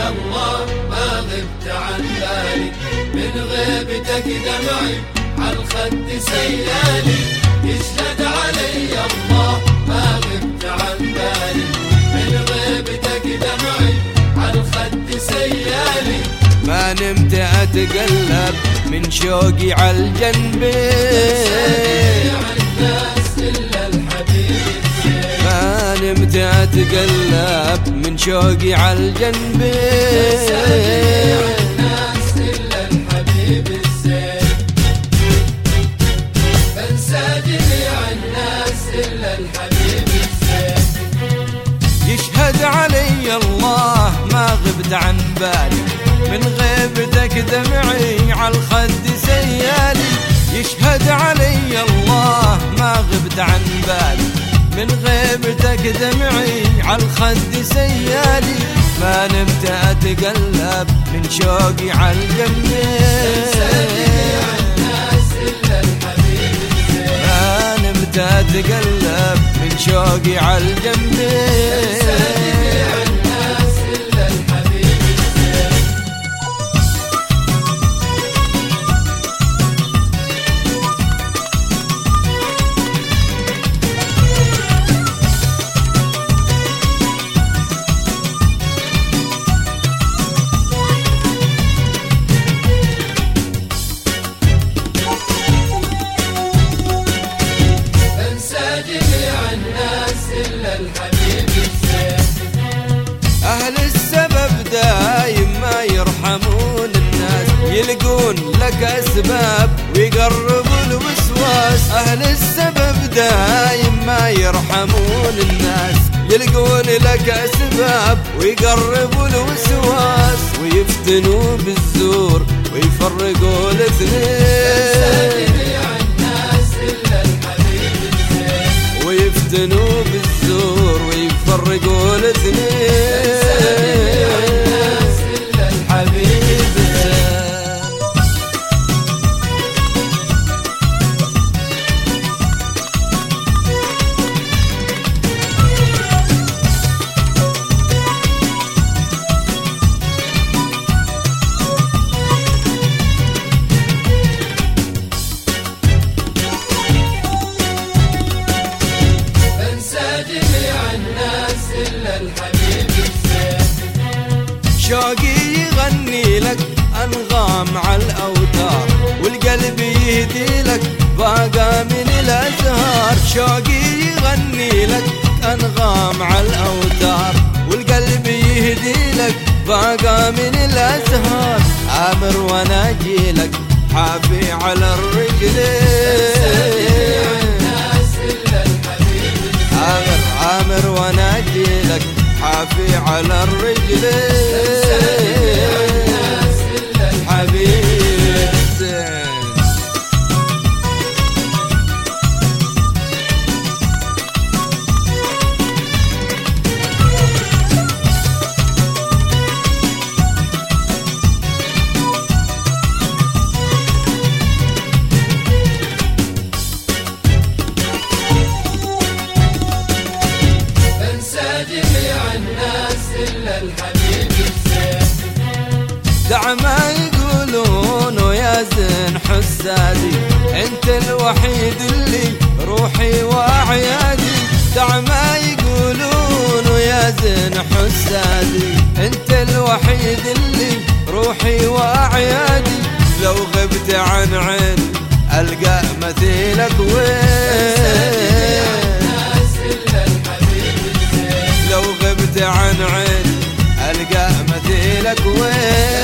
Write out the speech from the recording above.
الله ما غبت عن بالي، من غيبتك دمعي عالخد سيالي. يشهد علي الله ما غبت عن بالي، من غيبتك دمعي عالخد سيالي. ما نمت أتقلب من شوقي عالجنبين، ما نمت أتقلب من شوقي عالجنبين. الناس إلا الحبيب الزين، بنسى جميع الناس إلا الحبيب الزين. يشهد علي الله ما غبت عن بالي، من غيبتك دمعي عالخد سيالي. يشهد علي الله ما غبت عن بالي، من غيبتك دمعي عالخد سيالي. ما نمت أتقلب من شوقي عالجنبين، ما نمت أتقلب من شوقي عالجنبين. أهل السبب دايم ما يرحمون الناس، يلقون لك أسباب ويقربوا الوسواس. أهل السبب دايم ما يرحمون الناس، يلقون لك أسباب ويقربوا الوسواس. ويفتنوا بالزور ويفرقوا الاثنين، ويفتنوا بالزور ويفرقوا الاثنين. حبيب شوقي يغني لك أنغام عالأوتار، والقلب يهدي لك باقى من الأزهار. شوقي يغني لك أنغام عالأوتار، والقلب يهدي لك باقى من الأزهار. عامر وناجي لك حافي على الرجلين، عامر وناجي لك حافي على الرجلين. حبيب زين دع ما يقولون ويا زين حسادي، انت الوحيد اللي روحي واعيادي. دع ما يقولون ويا زين حسادي، انت الوحيد اللي روحي واعيادي. لو غبت عن عين القى مثيلك وين، لو غبت عن عين القى مثيلك وين.